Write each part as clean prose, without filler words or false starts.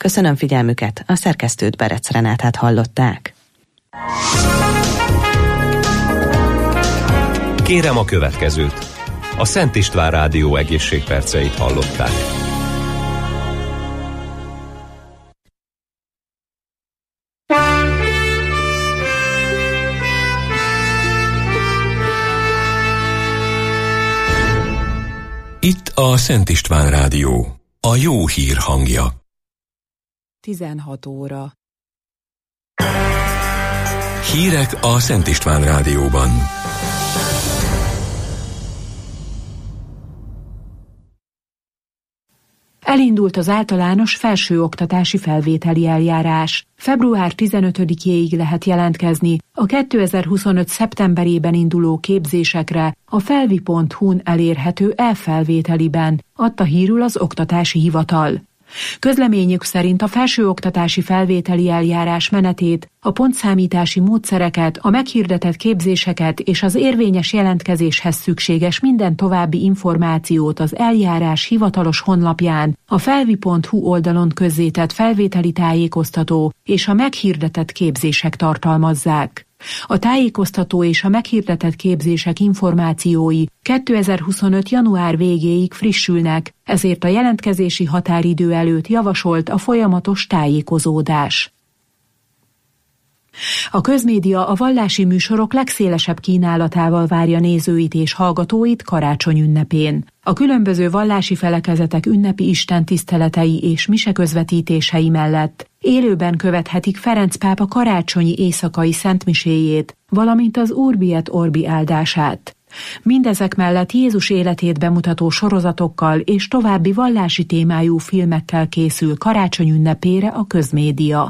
Köszönöm figyelmüket, a szerkesztőt, Berec Renátát hallották. Kérem a következőt. A Szent István Rádió egészségperceit hallották. Itt a Szent István Rádió, a jó hír hangja. 16 óra. Hírek a Szent István Rádióban. Elindult az általános felsőoktatási felvételi eljárás. Február 15-éig lehet jelentkezni a 2025. szeptemberében induló képzésekre a felvi.hu-n elérhető e-felvételiben, adta hírül az Oktatási Hivatal. Közleményük szerint a felsőoktatási felvételi eljárás menetét, a pontszámítási módszereket, a meghirdetett képzéseket és az érvényes jelentkezéshez szükséges minden további információt az eljárás hivatalos honlapján, a felvi.hu oldalon közzétett felvételi tájékoztató és a meghirdetett képzések tartalmazzák. A tájékoztató és a meghirdetett képzések információi 2025. január végéig frissülnek, ezért a jelentkezési határidő előtt javasolt a folyamatos tájékozódás. A közmédia a vallási műsorok legszélesebb kínálatával várja nézőit és hallgatóit karácsony ünnepén. A különböző vallási felekezetek ünnepi istentiszteletei és mise közvetítései mellett élőben követhetik Ferenc pápa karácsonyi éjszakai szentmiséjét, valamint az Urbi et Orbi áldását. Mindezek mellett Jézus életét bemutató sorozatokkal és további vallási témájú filmekkel készül karácsony ünnepére a közmédia.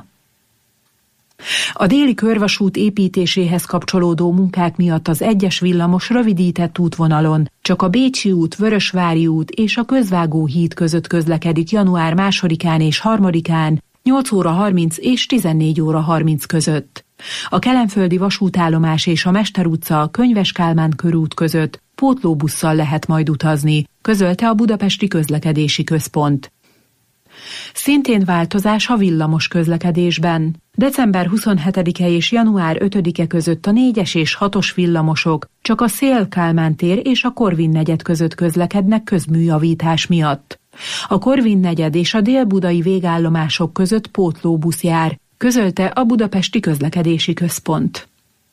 A déli körvasút építéséhez kapcsolódó munkák miatt az 1-es villamos rövidített útvonalon csak a Bécsi út, Vörösvári út és a Közvágó híd között közlekedik január 2-án és 3-án 8 óra 30 és 14 óra 30 között. A kelenföldi vasútállomás és a Mester utca a Könyves Kálmán körút között pótlóbusszal lehet majd utazni, közölte a Budapesti Közlekedési Központ. Szintén változás a villamos közlekedésben. December 27-e és január 5-e között a 4-es és 6-os villamosok csak a Széll-Kálmán tér és a Korvin negyed között közlekednek közműjavítás miatt. A Korvin negyed és a délbudai végállomások között pótlóbusz jár, közölte a Budapesti Közlekedési Központ.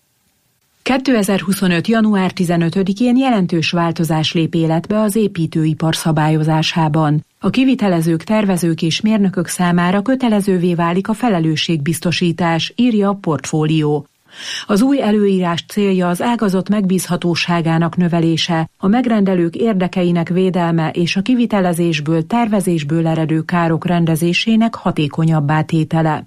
2025. január 15-én jelentős változás lép életbe az építőipar szabályozásában. A kivitelezők, tervezők és mérnökök számára kötelezővé válik a felelősségbiztosítás, írja a Portfólió. Az új előírás célja az ágazat megbízhatóságának növelése, a megrendelők érdekeinek védelme és a kivitelezésből, tervezésből eredő károk rendezésének hatékonyabbá tétele.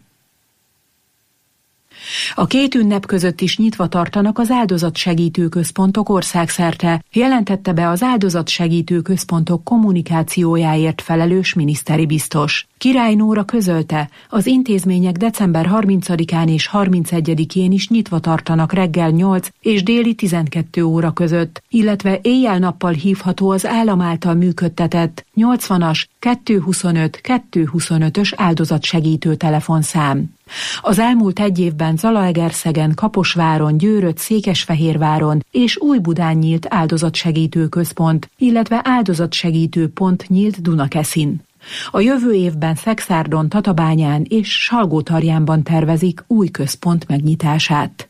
A két ünnep között is nyitva tartanak az áldozatsegítő központok országszerte, jelentette be az áldozatsegítő központok kommunikációjáért felelős miniszteri biztos. Király Nóra közölte, az intézmények december 30-án és 31-én is nyitva tartanak reggel 8 és déli 12 óra között, illetve éjjel-nappal hívható az állam által működtetett 80-as 225 225-ös áldozatsegítő telefonszám. Az elmúlt egy évben Zalaegerszegen, Kaposváron, Győrött, Székesfehérváron és Újbudán nyílt áldozatsegítő központ, illetve áldozatsegítő pont nyílt Dunakeszin. A jövő évben Szekszárdon, Tatabányán és Salgótarjánban tervezik új központ megnyitását.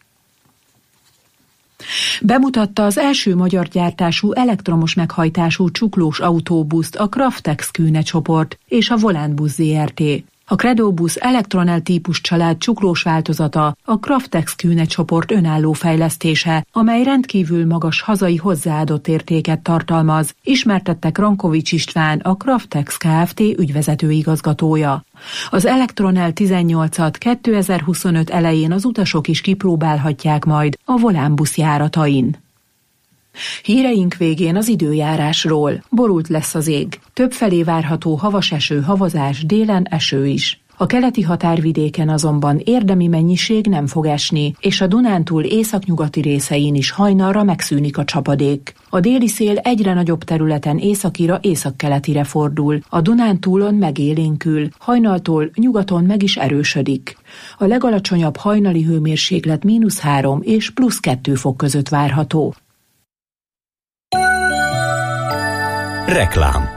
Bemutatta az első magyar gyártású elektromos meghajtású csuklós autóbuszt a Kraftex Kühne csoport és a Volán Busz Zrt. A Credóbusz Elektronel típus család csuklós változata a Kraftex Kühne csoport önálló fejlesztése, amely rendkívül magas hazai hozzáadott értéket tartalmaz, ismertette Krankovics István, a Kraftex Kft. Ügyvezető igazgatója. Az Elektronel 18-at 2025 elején az utasok is kipróbálhatják majd a Volán busz járatain. Híreink végén az időjárásról. Borult lesz az ég. Többfelé várható havas eső, havazás, délen eső is. A keleti határvidéken azonban érdemi mennyiség nem fog esni, és a Dunántúl északnyugati részein is hajnalra megszűnik a csapadék. A déli szél egyre nagyobb területen északira, északkeletire fordul, a Dunántúlon megélénkül, hajnaltól nyugaton meg is erősödik. A legalacsonyabb hajnali hőmérséklet -3 és +2 fok között várható. Reklám.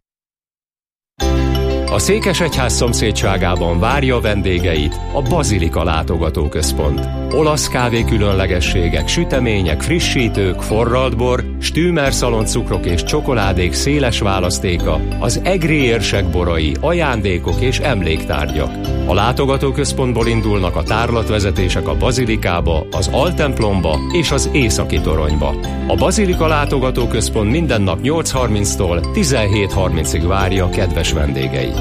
A Székesegyház szomszédságában várja vendégeit a Bazilika látogatóközpont. Olasz kávé különlegességek, sütemények, frissítők, forralt bor, stümer szaloncukrok és csokoládék széles választéka, az egri érsek borai, ajándékok és emléktárgyak. A látogatóközpontból indulnak a tárlatvezetések a Bazilikába, az Altemplomba és az Északi Toronyba. A Bazilika látogatóközpont minden nap 8:30-tól 17:30-ig várja kedves vendégeit.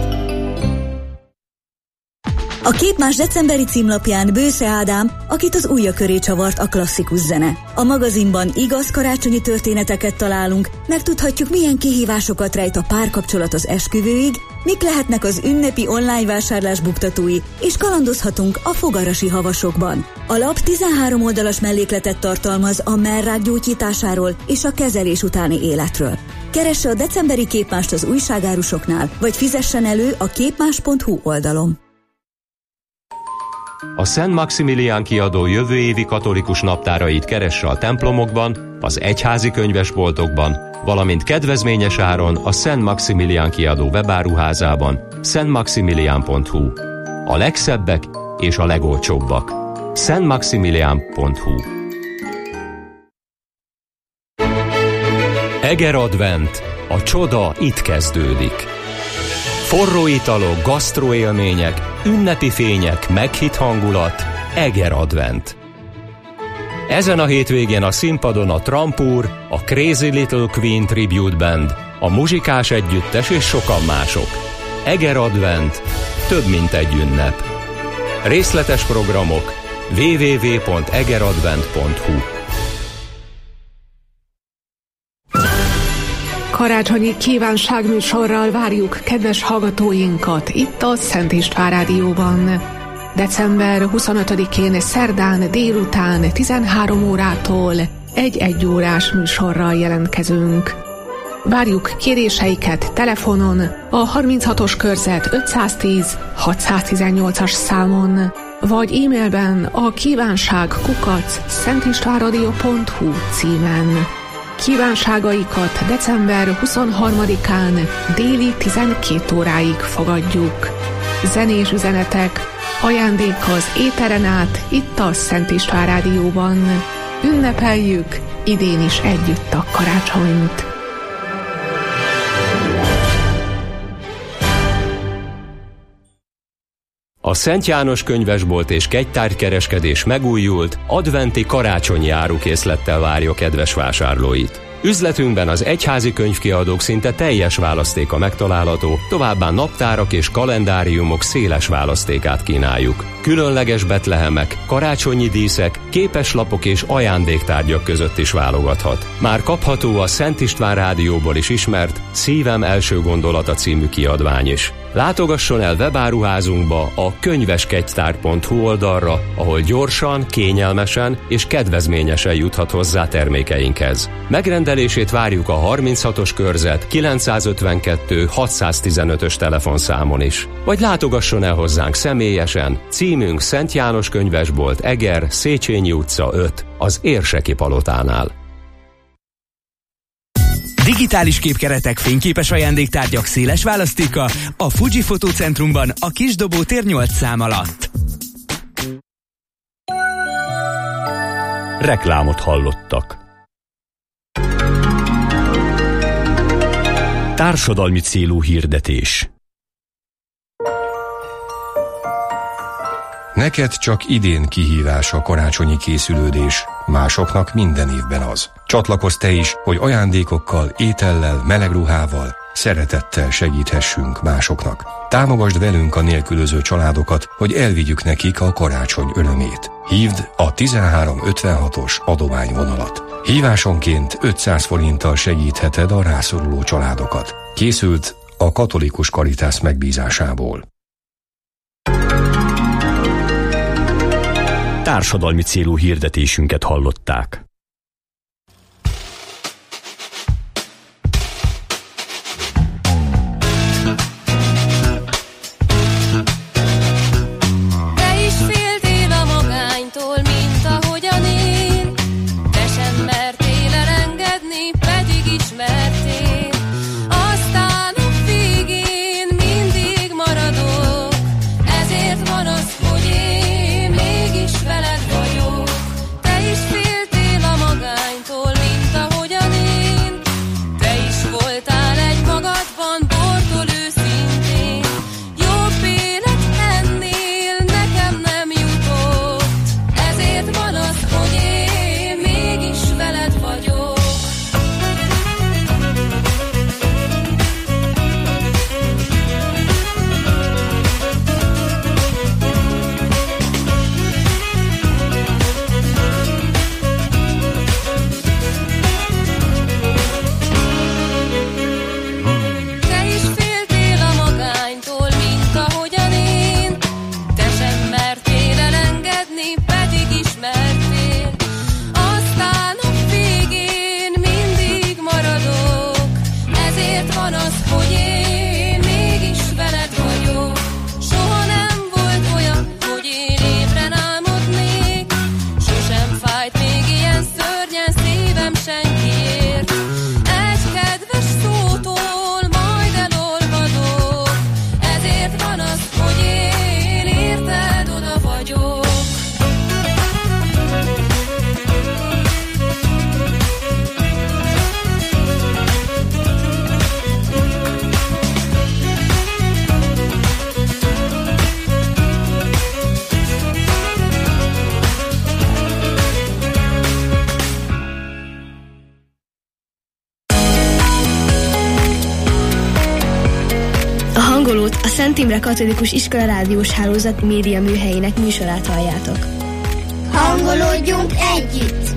A Képmás decemberi címlapján Bősze Ádám, akit az ujja köré csavart a klasszikus zene. A magazinban igaz karácsonyi történeteket találunk, megtudhatjuk, milyen kihívásokat rejt a párkapcsolat az esküvőig, mik lehetnek az ünnepi online vásárlás buktatói, és kalandozhatunk a fogarasi havasokban. A lap 13 oldalas mellékletet tartalmaz a mellrák gyógyításáról és a kezelés utáni életről. Keresse a decemberi Képmást az újságárusoknál, vagy fizessen elő a képmás.hu oldalon. A Szent Maximilián kiadó jövő évi katolikus naptárait keresse a templomokban, az egyházi könyvesboltokban, valamint kedvezményes áron a Szent Maximilián kiadó webáruházában, szentmaximilián.hu. A legszebbek és a legolcsóbbak. szentmaximilián.hu. Eger Advent. A csoda itt kezdődik. Forró italok, gasztroélmények, ünnepi fények, meghitt hangulat, Eger Advent. Ezen a hétvégén a színpadon a Trampúr, a Crazy Little Queen Tribute Band, a Muzsikás Együttes és sokan mások. Eger Advent, több mint egy ünnep. Részletes programok www.egeradvent.hu. Karácsonyi kívánságműsorral várjuk kedves hallgatóinkat itt a Szent István Rádióban. December 25-én szerdán délután 13 órától egy 1 órás műsorral jelentkezünk. Várjuk kéréseiket telefonon a 36-os körzet 510 618-as számon, vagy e-mailben a kívánság@szentistvánradio.hu címen. Kívánságaikat december 23-án déli 12 óráig fogadjuk. Zenés üzenetek, ajándék az éteren át, itt a Szent István Rádióban. Ünnepeljük idén is együtt a karácsonyt. A Szent János könyvesbolt és kegytárgykereskedés megújult, adventi karácsonyi árukészlettel várja kedves vásárlóit. Üzletünkben az egyházi könyvkiadók szinte teljes választéka megtalálható, továbbá naptárak és kalendáriumok széles választékát kínáljuk. Különleges betlehemek, karácsonyi díszek, képeslapok és ajándéktárgyak között is válogathat. Már kapható a Szent István Rádióból is ismert Szívem első gondolata című kiadvány is. Látogasson el webáruházunkba a könyveskegytár.hu oldalra, ahol gyorsan, kényelmesen és kedvezményesen juthat hozzá termékeinkhez. Megrendelését várjuk a 36-os körzet 952 615-ös telefonszámon is. Vagy látogasson el hozzánk személyesen, címünk Szent János könyvesbolt, Eger, Széchenyi utca 5, az Érseki palotánál. Digitális képkeretek, fényképes ajándéktárgyak széles választéka a Fuji Fotócentrumban a Kisdobó tér 8 szám alatt. Reklámot hallottak. Társadalmi célú hirdetés. Neked csak idén kihívás a karácsonyi készülődés, másoknak minden évben az. Csatlakozz te is, hogy ajándékokkal, étellel, meleg ruhával, szeretettel segíthessünk másoknak. Támogasd velünk a nélkülöző családokat, hogy elvigyük nekik a karácsony örömét. Hívd a 1356-os adományvonalat. Hívásonként 500 forinttal segítheted a rászoruló családokat. Készült a Katolikus Caritas megbízásából. társadalmi célú hirdetésünket hallották. A Szent Imre Katolikus Iskola rádiós hálózat média műhelyének műsorát halljátok. Hangolódjunk együtt!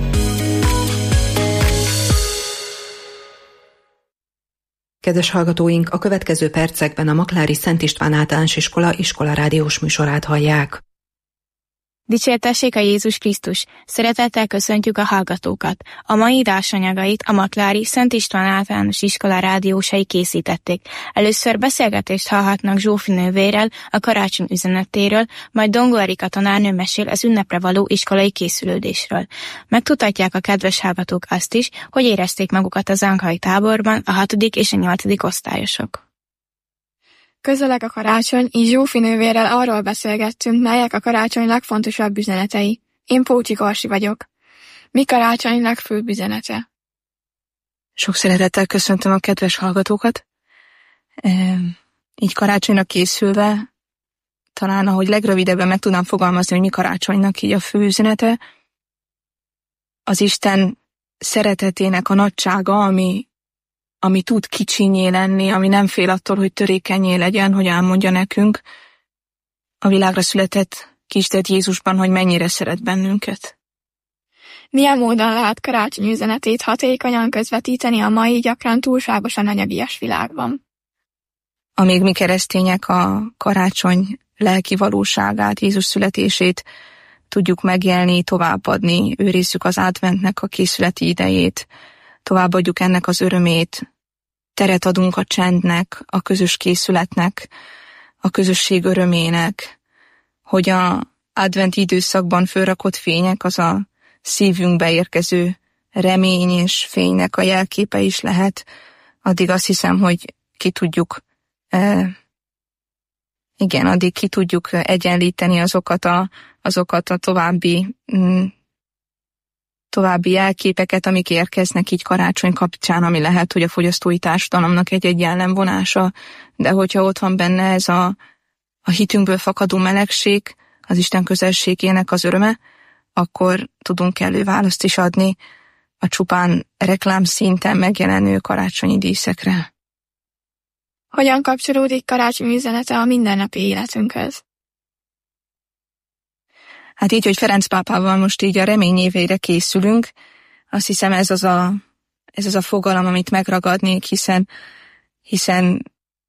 Kedves hallgatóink, a következő percekben a Maklári Szent István Általános Iskola rádiós műsorát hallják. Dicsértessék a Jézus Krisztus! Szeretettel köszöntjük a hallgatókat! A mai társanyagait a Maklári Szent István Általános Iskola rádiósai készítették. Először beszélgetést hallhatnak Zsófi nővérrel a karácsony üzenetéről, majd Dongó Erika tanárnő mesél az ünnepre való iskolai készülődésről. Megtudhatják a kedves hallgatók azt is, hogy érezték magukat a zankai táborban a 6. és a 8. osztályosok. Közeleg a karácsony, így Zsófi nővérrel arról beszélgettünk, melyek a karácsony legfontosabb üzenetei. Én Pócsi Karsi vagyok. Mi karácsony legfőbb üzenete? Sok szeretettel köszöntöm a kedves hallgatókat. Így karácsonyra készülve, talán ahogy legrövidebben meg tudnám fogalmazni, hogy mi karácsonynak így a fő üzenete, az Isten szeretetének a nagysága, ami tud kicsinyé lenni, ami nem fél attól, hogy törékenyé legyen, hogy elmondja nekünk a világra született kisded Jézusban, hogy mennyire szeret bennünket. Milyen módon lehet karácsony üzenetét hatékonyan közvetíteni a mai gyakran túlságosan anyagias világban? Amíg mi keresztények a karácsony lelki valóságát, Jézus születését tudjuk megélni, továbbadni, őrizzük az adventnek a készületi idejét, továbbadjuk ennek az örömét, teret adunk a csendnek, a közös készületnek, a közösség örömének, hogy a adventi időszakban fölrakott fények az a szívünkbe érkező remény és fénynek a jelképe is lehet, addig azt hiszem, hogy addig ki tudjuk egyenlíteni azokat a további jelképeket, amik érkeznek így karácsony kapcsán, ami lehet, hogy a fogyasztói társadalomnak egy jellemvonása, de hogyha ott van benne ez a hitünkből fakadó melegség, az Isten közelségének az öröme, akkor tudunk kellő választ is adni a csupán reklámszinten megjelenő karácsonyi díszekre. Hogyan kapcsolódik karácsony üzenete a mindennapi életünkhöz? Hát így, hogy Ferenc pápával most így a remény éveire készülünk, azt hiszem ez az a fogalom, amit megragadnék, hiszen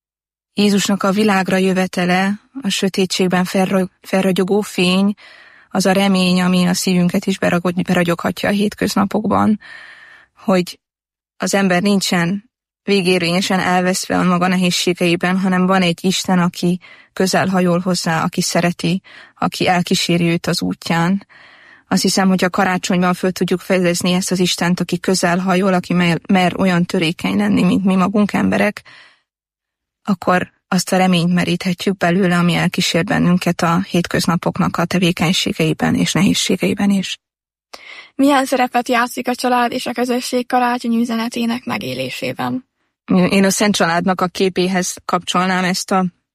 Jézusnak a világra jövetele, a sötétségben felragyogó fény, az a remény, ami a szívünket is beragyoghatja a hétköznapokban, hogy az ember nincsen végérvényesen elveszve a maga nehézségeiben, hanem van egy Isten, aki közel hajol hozzá, aki szereti, aki elkíséri őt az útján. Azt hiszem, hogy a karácsonyban föl tudjuk fedezni ezt az Istent, aki közel hajol, aki mer olyan törékeny lenni, mint mi magunk emberek, akkor azt a reményt meríthetjük belőle, ami elkísér bennünket a hétköznapoknak a tevékenységeiben és nehézségeiben is. Milyen szerepet játszik a család és a közösség karácsonyi üzenetének megélésében? Én a Szent Családnak a képéhez kapcsolnám ezt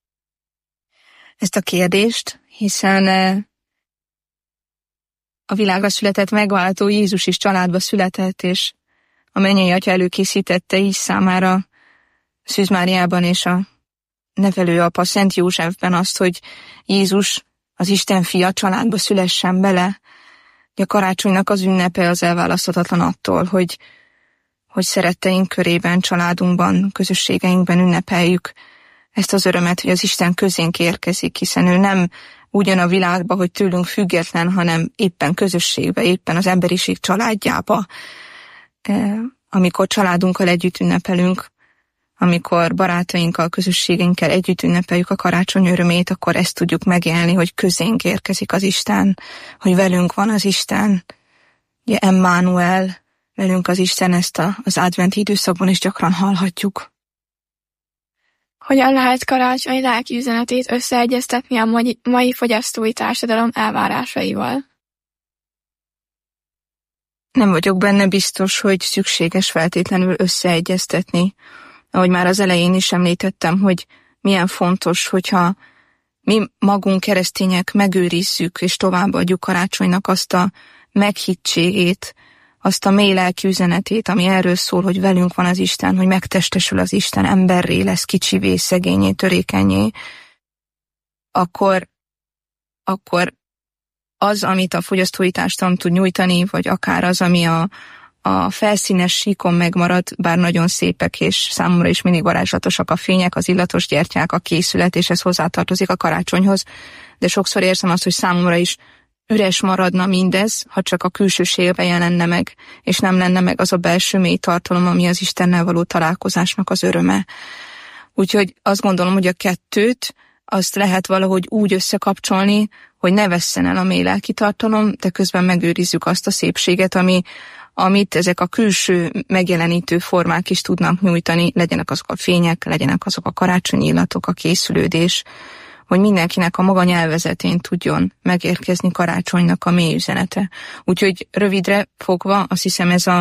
a kérdést, hiszen a világra született megváltó Jézus is családba született, és a mennyei Atya előkészítette így számára Szűz Máriában és a nevelőapa Szent Józsefben azt, hogy Jézus, az Isten fia, családba szülessen bele. A karácsonynak az ünnepe az elválaszthatatlan attól, hogy szeretteink körében, családunkban, közösségeinkben ünnepeljük ezt az örömet, hogy az Isten közénk érkezik, hiszen ő nem ugyan a világba, hogy tőlünk független, hanem éppen közösségbe, éppen az emberiség családjába. Amikor családunkkal együtt ünnepelünk, amikor barátainkkal, közösségeinkkel együtt ünnepeljük a karácsony örömét, akkor ezt tudjuk megélni, hogy közénk érkezik az Isten, hogy velünk van az Isten. Ugye Emmanuel, velünk az Isten, ezt az adventi időszakban is gyakran hallhatjuk. Hogyan lehet karácsony lelki üzenetét összeegyeztetni a mai fogyasztói társadalom elvárásaival? Nem vagyok benne biztos, hogy szükséges feltétlenül összeegyeztetni. Ahogy már az elején is említettem, hogy milyen fontos, hogyha mi magunk keresztények megőrizzük és továbbadjuk karácsonynak azt a meghittségét, azt a mély lelki üzenetét, ami erről szól, hogy velünk van az Isten, hogy megtestesül az Isten, emberré lesz, kicsivé, szegényé, törékenyé, akkor az, amit a fogyasztói társadalom tud nyújtani, vagy akár az, ami a felszínes síkon megmarad, bár nagyon szépek, és számomra is mindig varázslatosak a fények, az illatos gyertyák, a készület, és ez hozzátartozik a karácsonyhoz, de sokszor érzem azt, hogy számomra is üres maradna mindez, ha csak a külsőségben jelenne meg, és nem lenne meg az a belső mély tartalom, ami az Istennel való találkozásnak az öröme. Úgyhogy azt gondolom, hogy a kettőt azt lehet valahogy úgy összekapcsolni, hogy ne vesszen el a mély lelki tartalom, de közben megőrizzük azt a szépséget, amit ezek a külső megjelenítő formák is tudnak nyújtani, legyenek azok a fények, legyenek azok a karácsonyi illatok, a készülődés, hogy mindenkinek a maga nyelvezetén tudjon megérkezni karácsonynak a mély üzenete. Úgyhogy rövidre fogva azt hiszem ez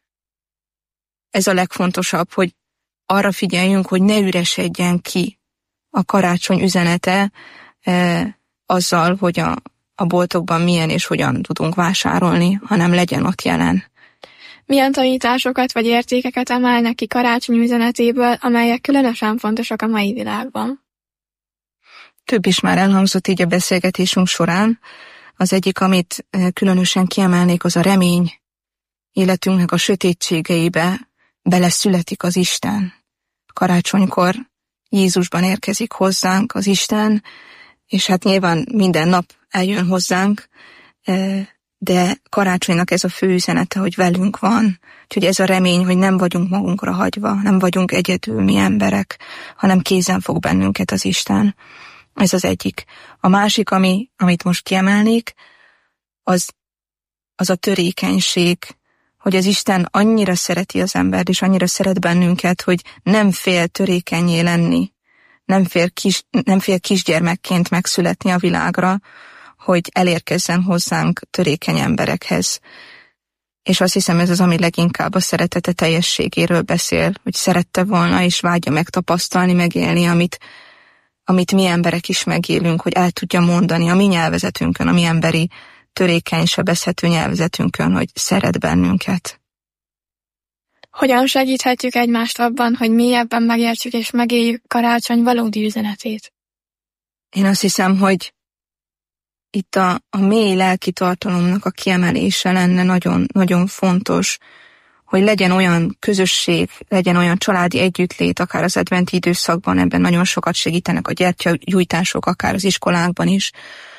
a legfontosabb, hogy arra figyeljünk, hogy ne üresedjen ki a karácsony üzenete azzal, hogy a boltokban milyen és hogyan tudunk vásárolni, hanem legyen ott jelen. Milyen tanításokat vagy értékeket emelnek ki karácsony üzenetéből, amelyek különösen fontosak a mai világban? Több is már elhangzott így a beszélgetésünk során. Az egyik, amit különösen kiemelnék, az a remény. Életünknek a sötétségeibe beleszületik az Isten. Karácsonykor Jézusban érkezik hozzánk az Isten, és hát nyilván minden nap eljön hozzánk, de karácsonynak ez a fő üzenete, hogy velünk van. Úgyhogy ez a remény, hogy nem vagyunk magunkra hagyva, nem vagyunk egyedül mi emberek, hanem kézen fog bennünket az Isten. Ez az egyik. A másik, amit most kiemelnék, az a törékenység, hogy az Isten annyira szereti az embert, és annyira szeret bennünket, hogy nem fél törékennyé lenni, nem fél kisgyermekként megszületni a világra, hogy elérkezzen hozzánk törékeny emberekhez. És azt hiszem, ez az, ami leginkább a szeretete teljességéről beszél, hogy szerette volna, és vágyja megtapasztalni, megélni, amit mi emberek is megélünk, hogy el tudja mondani a mi nyelvezetünkön, a mi emberi, törékeny, sebezhető nyelvezetünkön, hogy szeret bennünket. Hogyan segíthetjük egymást abban, hogy mélyebben megértsük és megéljük karácsony valódi üzenetét? Én azt hiszem, hogy itt a mély lelki tartalomnak a kiemelése lenne nagyon, nagyon fontos, hogy legyen olyan közösség, legyen olyan családi együttlét, akár az adventi időszakban, ebben nagyon sokat segítenek a gyertyagyújtások, akár az iskolákban is,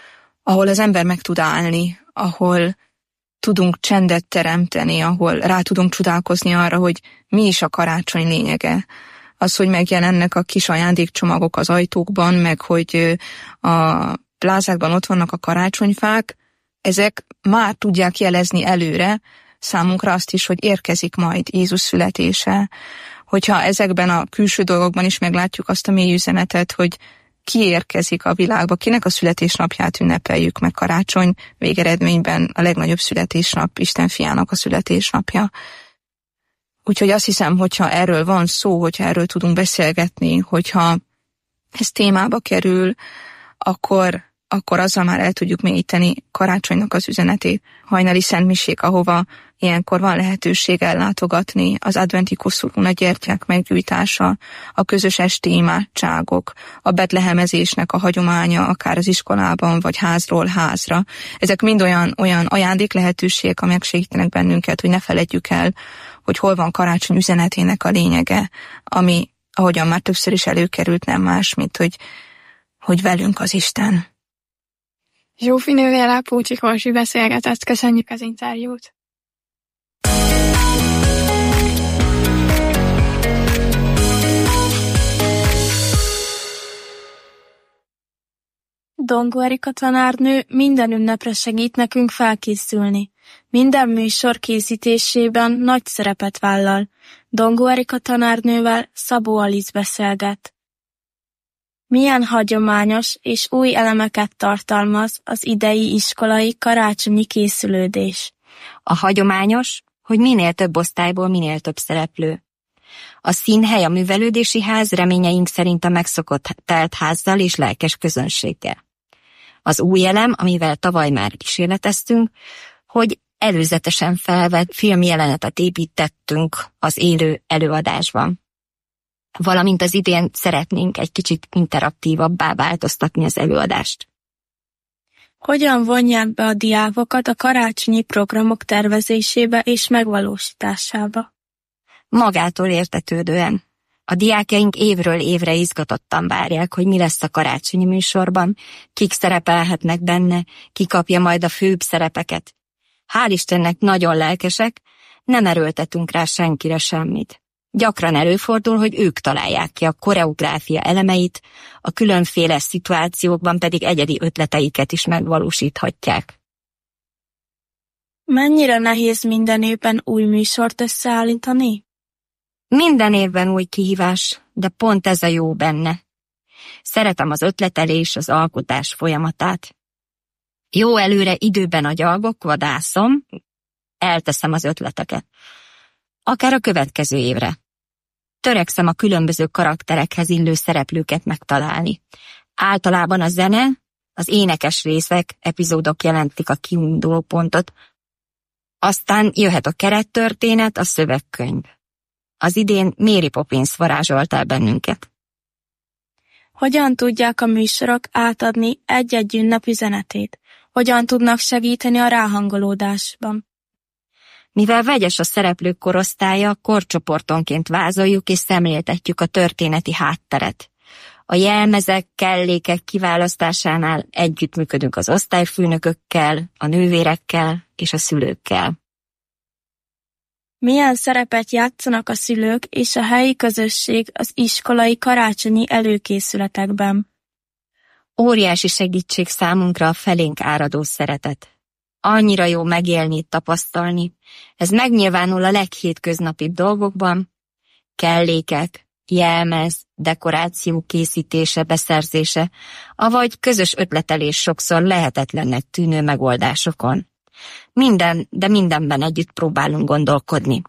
ahol az ember meg tud állni, ahol tudunk csendet teremteni, ahol rá tudunk csodálkozni arra, hogy mi is a karácsony lényege. Az, hogy megjelennek a kis ajándékcsomagok az ajtókban, meg hogy a plázákban ott vannak a karácsonyfák, ezek már tudják jelezni előre számunkra azt is, hogy érkezik majd Jézus születése. Hogyha ezekben a külső dolgokban is meglátjuk azt a mély üzenetet, hogy ki érkezik a világba, kinek a születésnapját ünnepeljük meg karácsony, végeredményben a legnagyobb születésnap, Isten fiának a születésnapja. Úgyhogy azt hiszem, hogyha erről van szó, hogyha erről tudunk beszélgetni, hogyha ez témába kerül, akkor azzal már el tudjuk mélyíteni karácsonynak az üzenetét. Hajnali szentmisék, ahova ilyenkor van lehetőség ellátogatni, az adventi koszorún a gyertyák meggyújtása, a közös esti imádságok, a betlehemezésnek a hagyománya, akár az iskolában, vagy házról házra. Ezek mind olyan ajándék lehetőségek, amelyek segítenek bennünket, hogy ne feledjük el, hogy hol van karácsony üzenetének a lényege, ami, ahogyan már többször is előkerült, nem más, mint hogy velünk az Isten. Zsófi nővérrel Pócsi Korsi beszélgetett. Köszönjük az interjút! Dongó Erika tanárnő minden ünnepre segít nekünk felkészülni. Minden műsor készítésében nagy szerepet vállal. Dongó Erika tanárnővel Szabó Alice beszélget. Milyen hagyományos és új elemeket tartalmaz az idei iskolai karácsonyi készülődés? A hagyományos, hogy minél több osztályból minél több szereplő. A színhely, a művelődési ház reményeink szerint a megszokott teltházzal és lelkes közönséggel. Az új elem, amivel tavaly már kísérleteztünk, hogy előzetesen felvett filmjelenetet építettünk az élő előadásban. Valamint az idén szeretnénk egy kicsit interaktívabbá változtatni az előadást. Hogyan vonják be a diákokat a karácsonyi programok tervezésébe és megvalósításába? Magától értetődően. A diákjaink évről évre izgatottan várják, hogy mi lesz a karácsonyi műsorban, kik szerepelhetnek benne, ki kapja majd a főbb szerepeket. Hál' Istennek nagyon lelkesek, nem erőltetünk rá senkire semmit. Gyakran előfordul, hogy ők találják ki a koreográfia elemeit, a különféle szituációkban pedig egyedi ötleteiket is megvalósíthatják. Mennyire nehéz minden évben új műsort összeállítani? Minden évben új kihívás, de pont ez a jó benne. Szeretem az ötletelés, az alkotás folyamatát. Jó előre időben agyalgok, vadászom, elteszem az ötleteket. Akár a következő évre. Törekszem a különböző karakterekhez illő szereplőket megtalálni. Általában a zene, az énekes részek, epizódok jelentik a kiinduló pontot. Aztán jöhet a kerettörténet, a szövegkönyv. Az idén Mary Poppins varázsolt el bennünket. Hogyan tudják a műsorok átadni egy-egy ünnep üzenetét? Hogyan tudnak segíteni a ráhangolódásban? Mivel vegyes a szereplők korosztálya, korcsoportonként vázoljuk és szemléltetjük a történeti hátteret. A jelmezek, kellékek kiválasztásánál együttműködünk az osztályfőnökökkel, a nővérekkel és a szülőkkel. Milyen szerepet játszanak a szülők és a helyi közösség az iskolai karácsonyi előkészületekben? Óriási segítség számunkra a felénk áradó szeretet. Annyira jó megélni, tapasztalni. Ez megnyilvánul a leghétköznapibb dolgokban. Kellékek, jelmez, dekoráció készítése, beszerzése, avagy közös ötletelés sokszor lehetetlennek tűnő megoldásokon. Mindenben együtt próbálunk gondolkodni.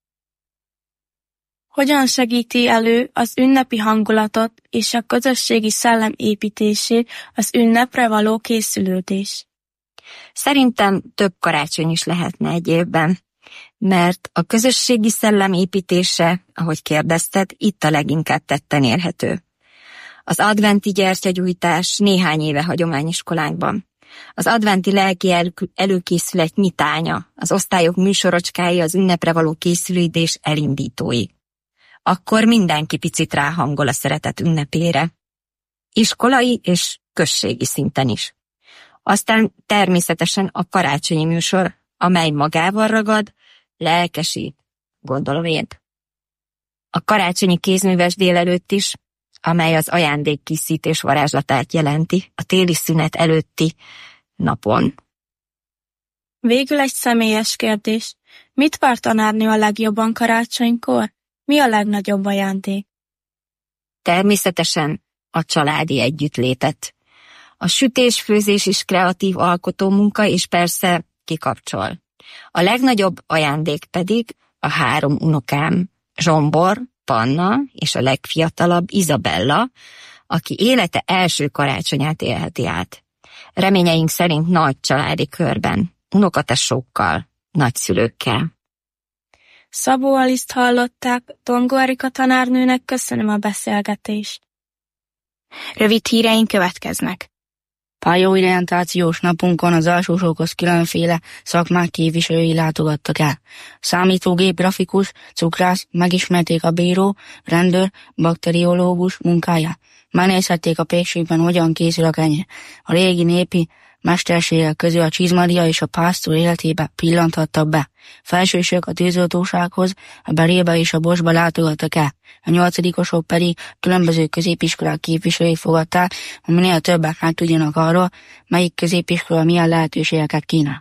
Hogyan segíti elő az ünnepi hangulatot és a közösségi szellem építését az ünnepre való készülődés? Szerintem több karácsony is lehetne egy évben, mert a közösségi szellem építése, ahogy kérdezted, itt a leginkább tetten érhető. Az adventi gyertyagyújtás néhány éve hagyományiskolánkban. Az adventi lelki előkészület nyitánya, az osztályok műsorocskái, az ünnepre való készülődés elindítói. Akkor mindenki picit ráhangol a szeretet ünnepére. Iskolai és községi szinten is. Aztán természetesen a karácsonyi műsor, amely magával ragad, lelkesít, gondolom én. A karácsonyi kézműves délelőtt is, amely az ajándékkészítés varázslatát jelenti a téli szünet előtti napon. Végül egy személyes kérdés. Mit vár tanárnő a legjobban karácsonykor? Mi a legnagyobb ajándék? Természetesen a családi együttlétet. A sütés-főzés is kreatív alkotó munka, és persze kikapcsol. A legnagyobb ajándék pedig a 3 unokám, Zsombor, Panna és a legfiatalabb Izabella, aki élete első karácsonyát élheti át. Reményeink szerint nagy családi körben, unokatesókkal, nagyszülőkkel. Szabó Aliszt hallották, Dongó Erika tanárnőnek köszönöm a beszélgetést. Rövid híreink következnek. Pályaorientációs napunkon az alsósokhoz különféle szakmák képviselői látogattak el. Számítógép grafikus, cukrász megismerték a bíró, rendőr, bakteriológus munkáját. Megnézhették a pékségben, hogyan készül a kenyér. A régi népi mesterségek közül a csizmadia és a pásztor életébe pillanthattak be. Felsősök a tűzoltósághoz, a berébe és a bosba látogattak el. A 8-osok pedig különböző középiskolák képviselői fogadták, hogy minél többet megtudjanak arról, melyik középiskola milyen lehetőségeket kínál.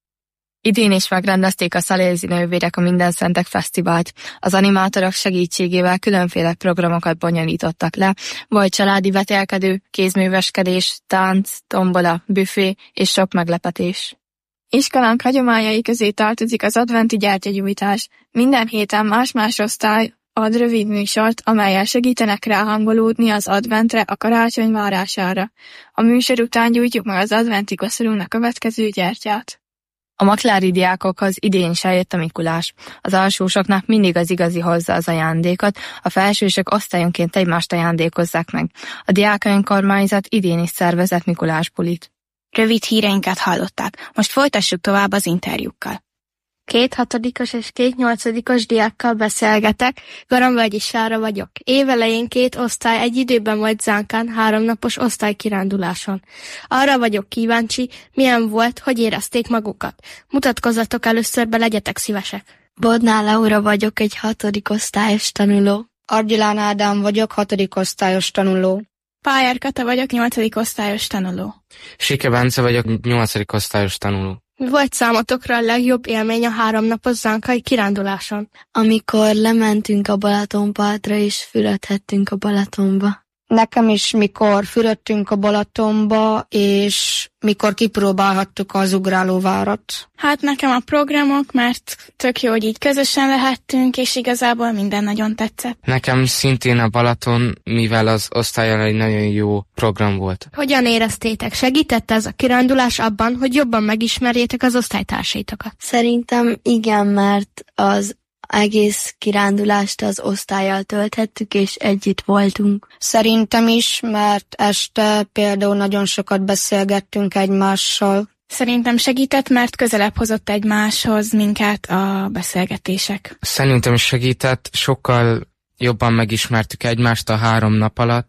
Idén is megrendezték a Szalézi Nővérek a Mindenszentek Fesztivált. Az animátorok segítségével különféle programokat bonyolítottak le, vagy családi vetélkedő, kézműveskedés, tánc, tombola, büfé és sok meglepetés. Iskolánk hagyományai közé tartozik az adventi gyertyagyújtás. Minden héten más-más osztály ad rövid műsort, amellyel segítenek ráhangolódni az adventre, a karácsony várására. A műsor után gyújtjuk meg az adventi koszorúnak következő gyertyát. A maklári diákokhoz idén is eljött a Mikulás. Az alsósoknak mindig az igazi hozza az ajándékot, a felsősök osztályonként egymást ajándékozzák meg. A diák önkormányzat idén is szervezett Mikulás bulit. Rövid híreinket hallották, most folytassuk tovább az interjúkkal. 2 6-os és 2 8-os diákkal beszélgetek, Garamvölgyi Sára vagyok. Évelején 2 osztály egy időben volt Zánkán 3 napos osztálykiránduláson. Arra vagyok kíváncsi, milyen volt, hogy érezték magukat. Mutatkozzatok először be, legyetek szívesek. Bodnár Laura vagyok, egy 6. osztályos tanuló. Argyilán Ádám vagyok, 6. osztályos tanuló. Pályár Kata vagyok, 8. osztályos tanuló. Sike Bence vagyok, 8. osztályos tanuló. Mi volt számotokra a legjobb élmény a 3 napos zánkai kiránduláson? Amikor lementünk a Balatonpartra és fürödhettünk a Balatonba. Nekem is, mikor fürödtünk a Balatonba, és mikor kipróbálhattuk az ugrálóvárat. Hát nekem a programok, mert tök jó, hogy így közösen lehettünk, és igazából minden nagyon tetszett. Nekem szintén a Balaton, mivel az osztályon egy nagyon jó program volt. Hogyan éreztétek? Segített ez a kirándulás abban, hogy jobban megismerjétek az osztálytársaitokat? Szerintem igen, mert az egész kirándulást az osztállyal tölthettük, és együtt voltunk. Szerintem is, mert este például nagyon sokat beszélgettünk egymással. Szerintem segített, mert közelebb hozott egymáshoz minket a beszélgetések. Szerintem is segített, sokkal jobban megismertük egymást a 3 nap alatt,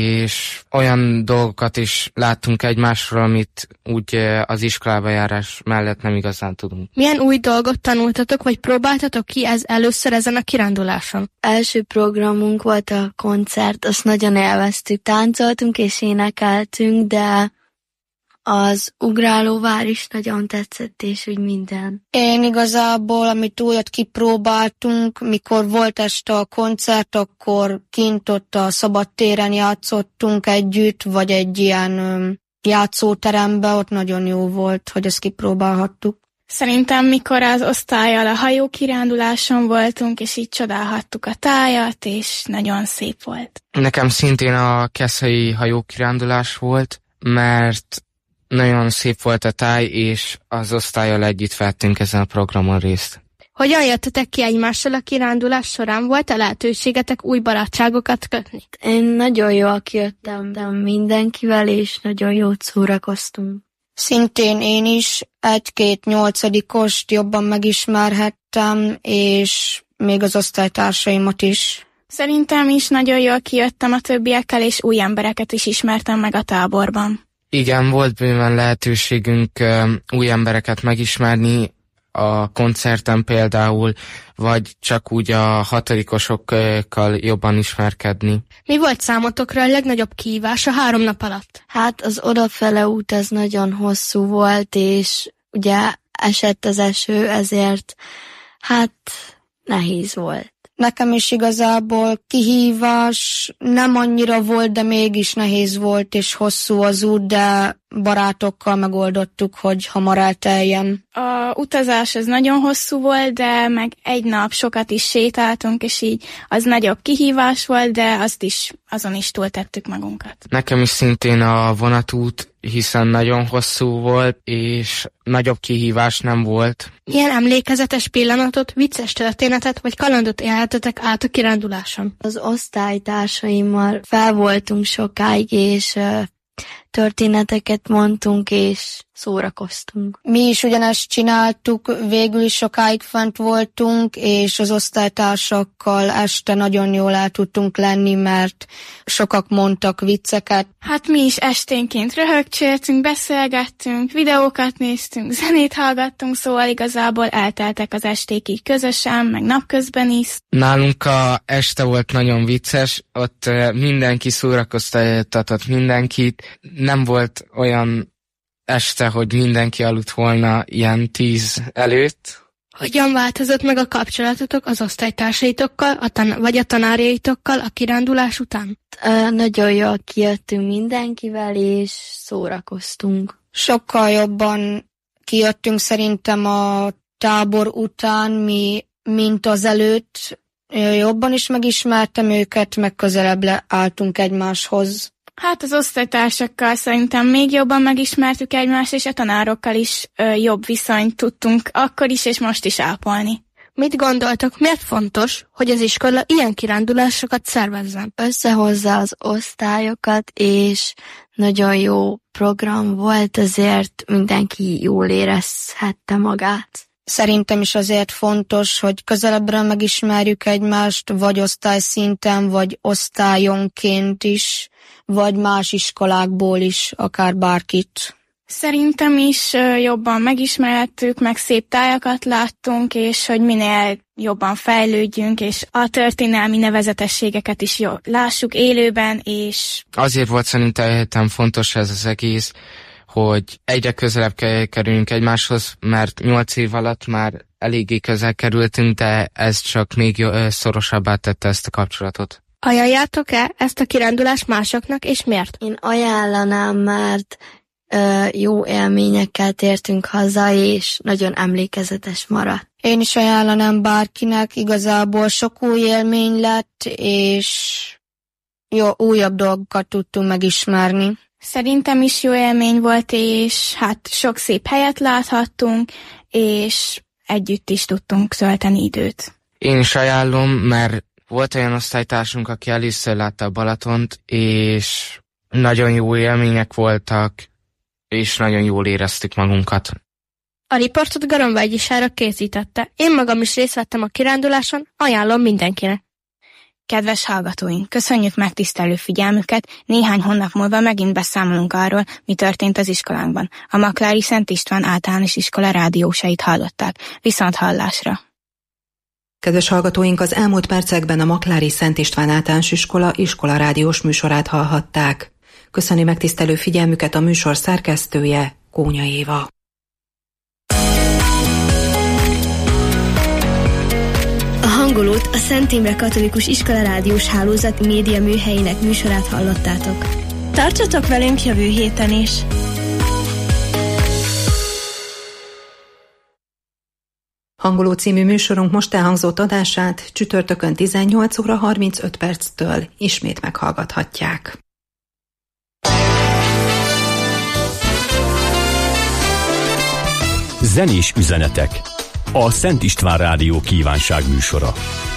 és olyan dolgokat is láttunk egymásról, amit úgy az iskolába járás mellett nem igazán tudunk. Milyen új dolgot tanultatok, vagy próbáltatok ki először ezen a kiránduláson? Első programunk volt a koncert, azt nagyon élveztük, táncoltunk és énekeltünk, de az ugrálóvár is nagyon tetszett, és úgy minden. Én igazából, amit újat kipróbáltunk, mikor volt este a koncert, akkor kint ott a szabadtéren játszottunk együtt, vagy egy ilyen játszóterembe, ott nagyon jó volt, hogy ezt kipróbálhattuk. Szerintem, mikor az osztállyal a hajókiránduláson voltunk, és így csodálhattuk a tájat, és nagyon szép volt. Nekem szintén a keszthelyi hajókirándulás volt, mert nagyon szép volt a táj, és az osztállyal együtt vettünk ezen a programon részt. Hogyan jöttetek ki egymással a kirándulás során? Volt-e lehetőségetek új barátságokat kötni? Én nagyon jól kijöttem mindenkivel, és nagyon jót szórakoztunk. Szintén én is 1-2 8-ost jobban megismerhettem, és még az osztálytársaimat is. Szerintem is nagyon jól kijöttem a többiekkel, és új embereket is ismertem meg a táborban. Igen, volt bőven lehetőségünk új embereket megismerni a koncerten például, vagy csak úgy a hatodikosokkal jobban ismerkedni. Mi volt számotokra a legnagyobb kihívás a 3 nap alatt? Hát az odafele út az nagyon hosszú volt, és ugye esett az eső, ezért hát nehéz volt. Nekem is igazából kihívás nem annyira volt, de mégis nehéz volt, és hosszú az út, de barátokkal megoldottuk, hogy hamar elteljen. A utazás az nagyon hosszú volt, de meg egy nap sokat is sétáltunk, és így az nagyobb kihívás volt, de azon is túltettük magunkat. Nekem is szintén a vonatút, hiszen nagyon hosszú volt, és nagyobb kihívás nem volt. Milyen emlékezetes pillanatot, vicces történetet vagy kalandot élhetetek át a kiránduláson? Az osztálytársaimmal fel voltunk sokáig, és történeteket mondtunk, és szórakoztunk. Mi is ugyanezt csináltuk, végül is sokáig fent voltunk, és az osztálytársakkal este nagyon jól el tudtunk lenni, mert sokak mondtak vicceket. Hát mi is esténként röhögcséltünk, beszélgettünk, videókat néztünk, zenét hallgattunk, szóval igazából elteltek az esték így közösen, meg napközben is. Nálunk a este volt nagyon vicces, ott mindenki szórakoztatott mindenkit, nem volt olyan este, hogy mindenki aludt volna ilyen 10 előtt. Hogyan változott meg a kapcsolatotok az osztálytársaitokkal, vagy a tanárjaitokkal a kirándulás után? Nagyon jól kijöttünk mindenkivel, és szórakoztunk. Sokkal jobban kijöttünk szerintem a tábor után, mint az előtt. Jobban is megismertem őket, meg közelebb álltunk egymáshoz. Hát az osztálytársakkal szerintem még jobban megismertük egymást, és a tanárokkal is jobb viszonyt tudtunk akkor is, és most is ápolni. Mit gondoltok, miért fontos, hogy az iskola ilyen kirándulásokat szervezzen? Összehozza az osztályokat, és nagyon jó program volt, azért mindenki jól érezhette magát. Szerintem is azért fontos, hogy közelebbre megismerjük egymást, vagy osztályszinten, vagy osztályonként is, vagy más iskolákból is, akár bárkit. Szerintem is jobban megismerhettük, meg szép tájakat láttunk, és hogy minél jobban fejlődjünk, és a történelmi nevezetességeket is lássuk élőben, és... Azért volt szerintem fontos ez az egész, hogy egyre közelebb kerüljünk egymáshoz, mert 8 év alatt már eléggé közel kerültünk, de ez csak még szorosabbá tette ezt a kapcsolatot. Ajánljátok-e ezt a kirándulást másoknak, és miért? Én ajánlanám, mert jó élményekkel tértünk haza, és nagyon emlékezetes maradt. Én is ajánlanám bárkinek, igazából sok új élmény lett, és újabb dolgokat tudtunk megismerni. Szerintem is jó élmény volt, és hát sok szép helyet láthattunk, és együtt is tudtunk tölteni időt. Én is ajánlom, mert volt olyan osztálytársunk, aki először látta a Balatont, és nagyon jó élmények voltak, és nagyon jól éreztük magunkat. A riportot Garambágyi Sára készítette. Én magam is részt vettem a kiránduláson, ajánlom mindenkinek. Kedves hallgatóink, köszönjük megtisztelő figyelmüket, néhány hónap múlva megint beszámolunk arról, mi történt az iskolánkban. A Maklári Szent István Általános Iskola rádiósait hallották. Viszont hallásra! Kedves hallgatóink, az elmúlt percekben a Maklári Szent István Általános Iskola rádiós műsorát hallhatták. Köszöni megtisztelő figyelmüket a műsor szerkesztője, Kónya Éva. A hangolót a Szent Imre Katolikus Iskola rádiós hálózat média műhelyének műsorát hallottátok. Tartsatok velünk jövő héten is! Hangoló című műsorunk most elhangzott adását csütörtökön 18 óra 35 perctől ismét meghallgathatják. Zenés üzenetek. A Szent István Rádió kívánság műsora.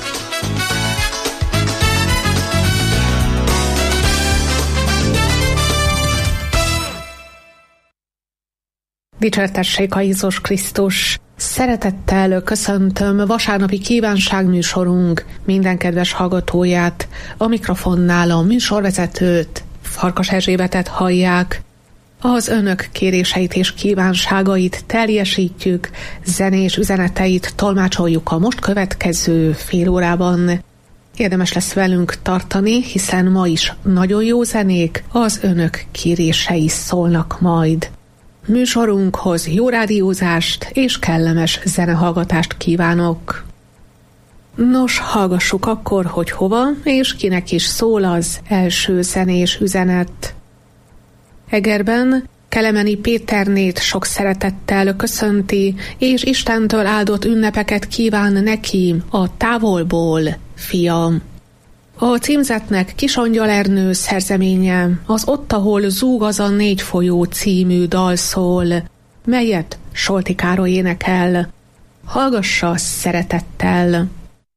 Dicsértessék a Jézus Krisztus! Szeretettel köszöntöm vasárnapi kívánság műsorunk minden kedves hallgatóját, a mikrofonnál a műsorvezetőt, Farkas Erzsébetet hallják. Az önök kéréseit és kívánságait teljesítjük, zenés üzeneteit tolmácsoljuk a most következő fél órában. Érdemes lesz velünk tartani, hiszen ma is nagyon jó zenék, az önök kérései szólnak majd. Műsorunkhoz jó rádiózást és kellemes zenehallgatást kívánok. Nos, hallgassuk akkor, hogy hova és kinek is szól az első zenés üzenet. Egerben Kelemeni Péternét sok szeretettel köszönti, és Istentől áldott ünnepeket kíván neki a távolból, fia. A címzetnek Kisangyal Ernő szerzeménye az Ott, ahol zúg az a 4 folyó című dal szól, melyet Solti Károly énekel. Hallgassa szeretettel!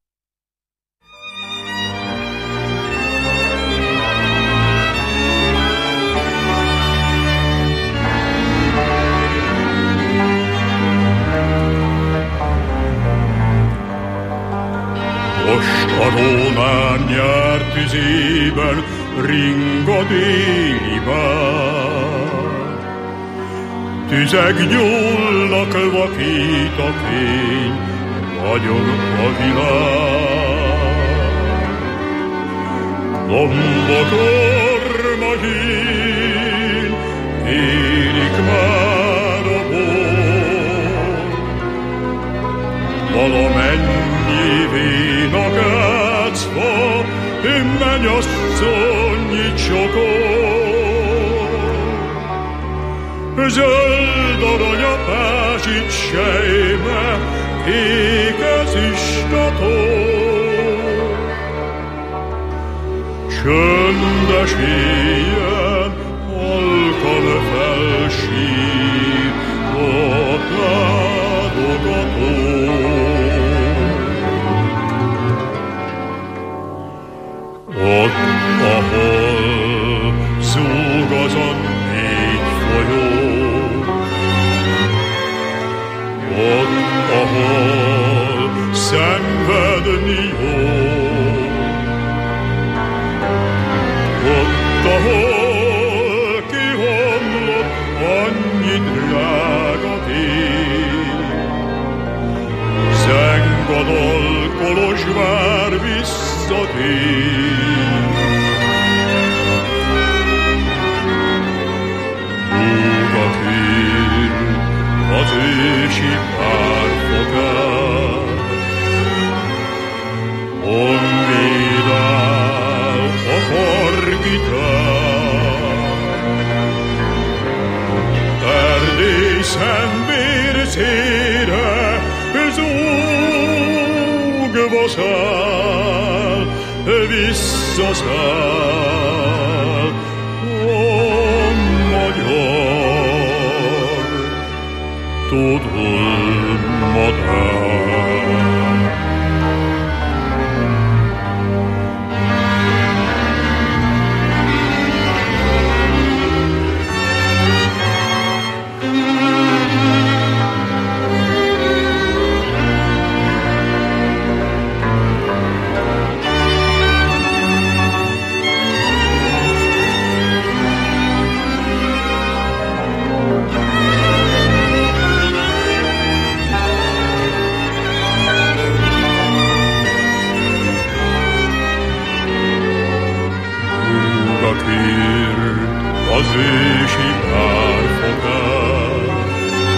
Most a Rónán nyár tüzében ring a déli bár. Tüzek gyúlnak, vakít a fény, vagyon a világ. Lombok ormahín, érik már a bor. Valamennyi vénak átszva, mennyasszonyi csokor. Zöld arany a pázsit sejme, kék ezüst a tór. Csöndes éjjel halkan felsír a támogató. Ott, ahol zúg az a 4 folyó, ott, ahol szenvedni jó, ott, ahol kihomlott annyi drága tény, zeng a dal, Kolozsvár visszatér. Az ősi párfogát, honvédál a hargitán. Erdély szembércére zúgva száll, visszaszáll a magyar. Tudod, madár. Az ősi párfogát,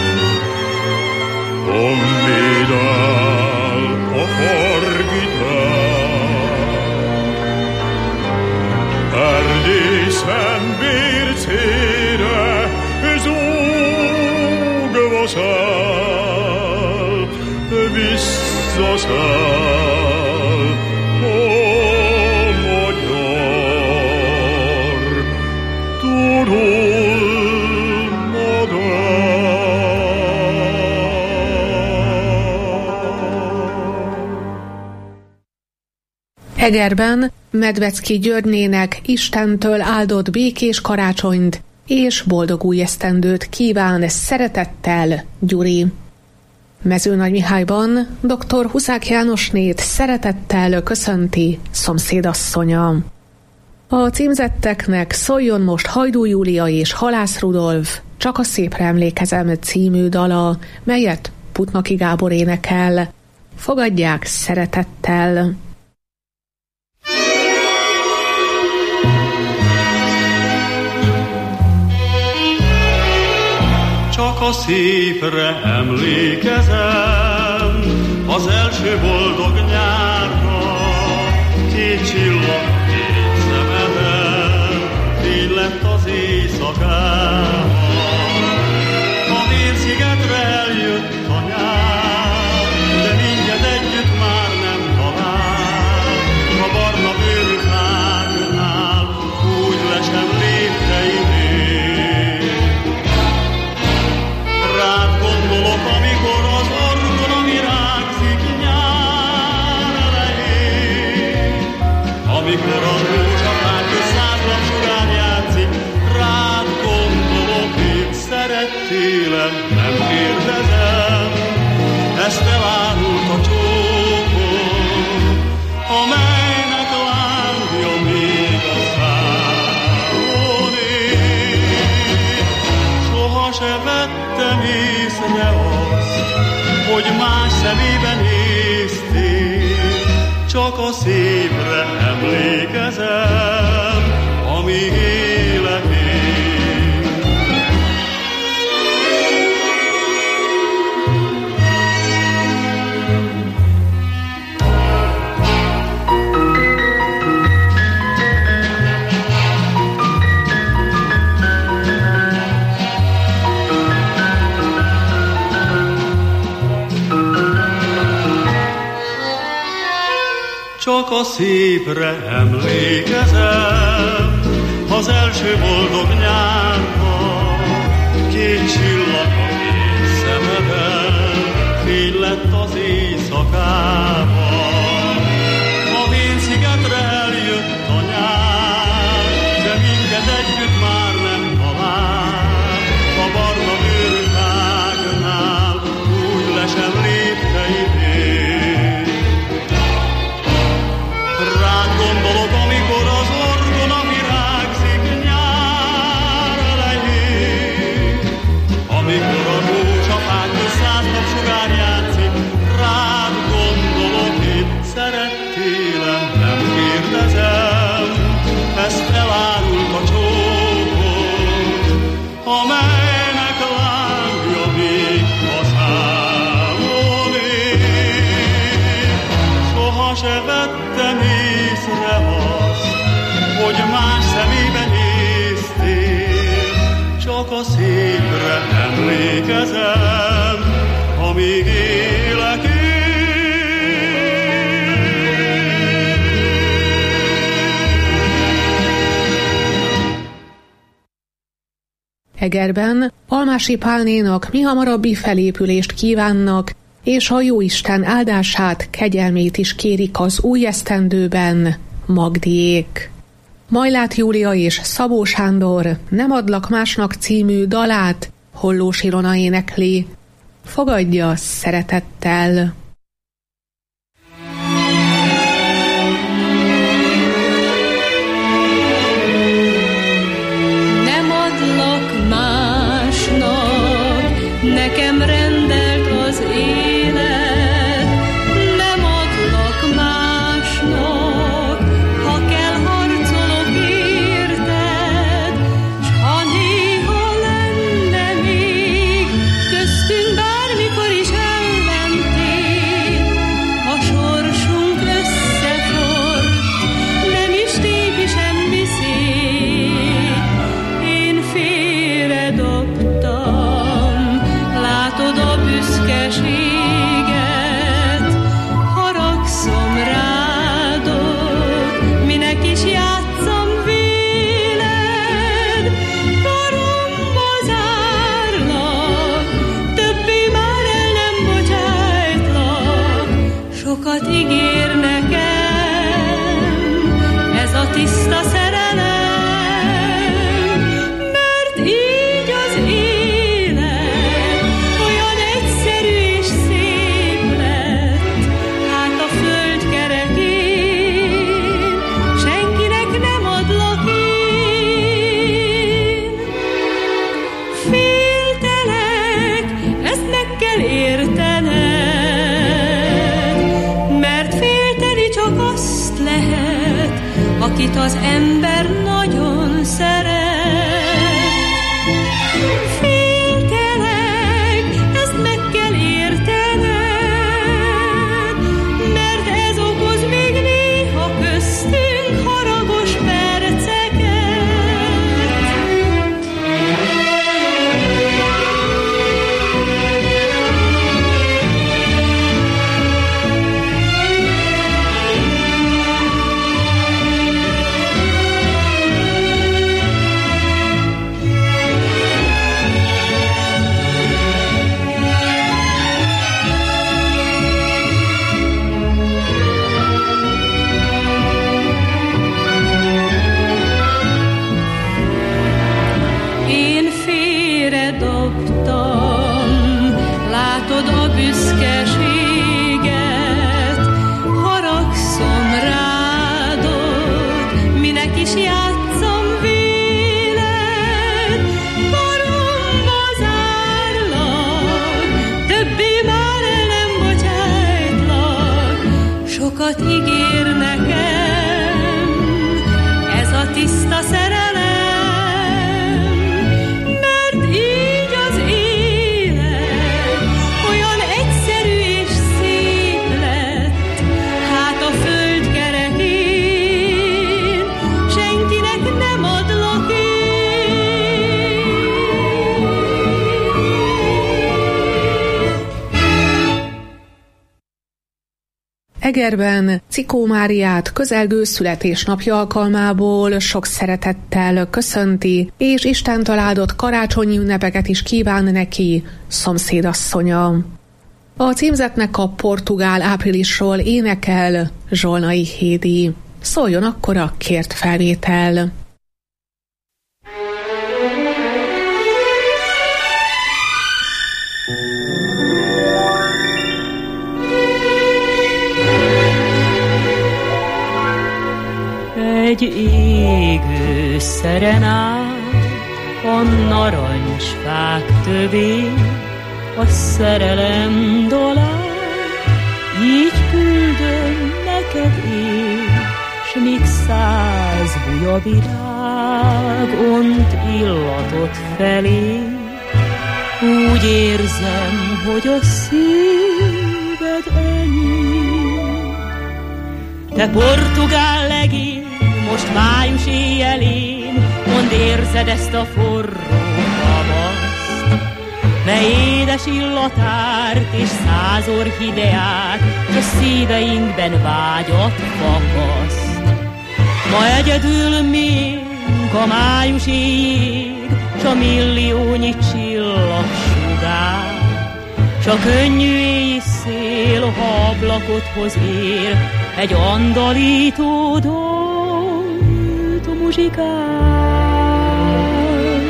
honvédál a hargitán. Erdély szembércére zúgva száll, visszaszáll a magyar. Egerben Medvecki Györgynének Istentől áldott békés karácsonyt és boldog új esztendőt kíván szeretettel Gyuri. Mezőnagymihályban dr. Huszák Jánosnét szeretettel köszönti szomszédasszonya. A címzetteknek szóljon most Hajdú Júlia és Halász Rudolf Csak a szépre emlékezem című dala, melyet Putnoki Gábor énekel. Fogadják szeretettel! Csak a szépre emlékezem, az első boldog nyárra, két csillag, két szemeden, fény lett az éjszakában. A Mérszigetre eljött a nyár, de minket együtt már nem talál. A barna bőrű fáknál úgy le sem lépteinél. Rád gondolok, amikor az orgona virágzik nyár elején, amikor a rózsafák száz napsugár játszik. Rád gondolok, én szerettélem, nem kérdezem, ezt elárult a csókom, amelynek lángja még a számon ég. Soha se vettem észre azt, hogy más szemébe néztél, csak a szépre emlékezem, amíg élek én. Csak a szépre emlékezem, az első boldog nyárban, két csillag a két szemeden, fény lett az éjszakában. A Mérszigetre eljött a nyár, de minket együtt már nem talál. A barna bőrű fáknál úgy le sem lépteinél. Rád gondolok, amikor az orgona virágzik nyár elején, amikor a rózsafák száz napsugár játszik. Rád gondolok, én szerettélem, nem kérdezem, ezt elárult a csókom, amelynek lángja még a számon ég. Soha se vettem észre azt, hogy más szemébe néztél, csak a szépre emlékezem, amíg élek én. Egerben Almási Pálnénak mihamarabbi felépülést kívánnak, és a Jóisten áldását, kegyelmét is kérik az új esztendőben Magdiék. Majlát Júlia és Szabó Sándor Nem adlak másnak című dalát Hollós Ilona énekli. Fogadja szeretettel! Nem adlak másnak, nekem rendelt az élet, nem adlak másnak, ha kell harcolok érted, s ha néha lenne még köztünk bármikor is ellentéт, akit az ember nagyon szeret. Féltelek, ezt meg kell értened, mert ez okoz még néha köztünk haragos perceket. Sokat ígér nekem ez a tiszta szerelem, mert így az élet olyan egyszerű és szép lett. Hát a föld kerekén senkinek nem adlak én. Egerben Cikó Máriát közelgő születésnapja alkalmából sok szeretettel köszönti, és istentől áldott karácsonyi ünnepeket is kíván neki szomszédasszonya. A címzetnek a portugál áprilisról énekel Zsolnai Hédi. Szóljon akkor a kért felvétel. Egy égő szerenát a narancsfák tövén, a szerelem dalát, így küldöm neked én, s míg 100 bujavirág ont illatot felé, úgy érzem, hogy a szíved enyém. Te portugál legény, most május éjjelén, mondd, érzed ezt a forró tavaszt, mely édes illatárt és 100 orchideát, a szíveinkben vágyat fakaszt. Ma egyedül mink a május éjjég, s a milliónyi csillagsugár, s a könnyű éjszél, ha ablakothoz ér, egy andalító dalt muzsikál.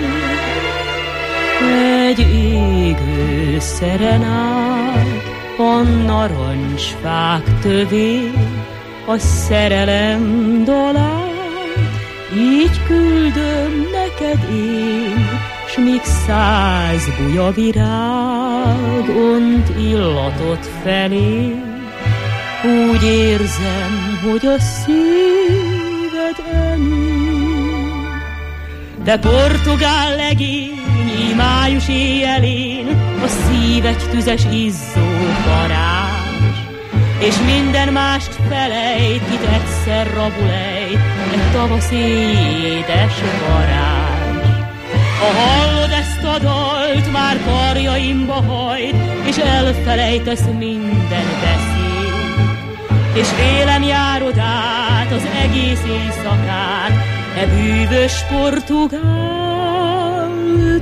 Egy égő szerenát a narancsfák tövén, a szerelem dalát, így küldöm neked én, s míg 100 bujavirág ont illatot felé, úgy érzem, hogy a szíved enyém. De portugál legény, május éjjelén, a szív egy tüzes izzó varázs, és minden mást felejt, kit egyszer rabulejt, egy tavasz édes varázs. Ha hallod ezt a dalt, már karjaimba hajt, és elfelejtesz minden beszéd, és vélem járod át az egész éjszakát, e bűvös portugál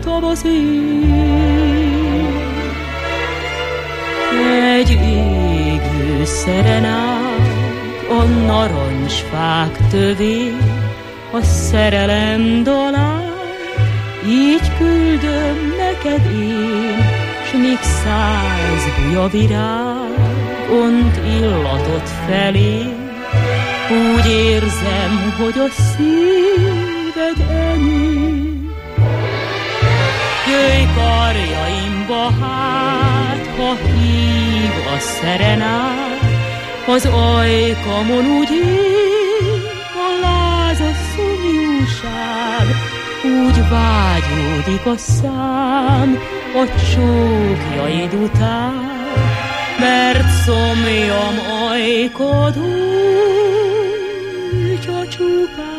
tavaszén. Egy égő szerenát a narancsfák tövén, a szerelem dalát, így küldöm neked én, s míg 100 bujavirág ont illatot felé, úgy érzem, hogy a szíved enyém. Jöjj karjaimba hát, ha hív a szerenát, az ajkamon úgy ég a láb. ez a szomjúság, úgy vágyódik a szám a csókjaid után, mert szomjam ajkod úgy a csupán.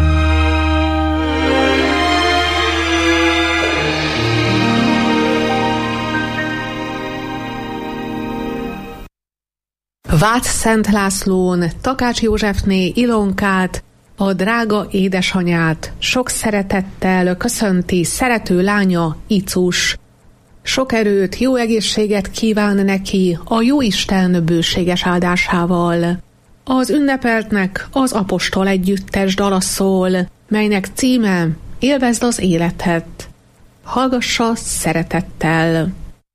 Vác Szent Lászlón Takács Józsefné Ilonkát, a drága édesanyát sok szeretettel köszönti szerető lánya Icus. Sok erőt, jó egészséget kíván neki a Jóisten bőséges áldásával. Az ünnepeltnek az apostol együttes dala szól, melynek címe Élvezd az életet. Hallgassa szeretettel!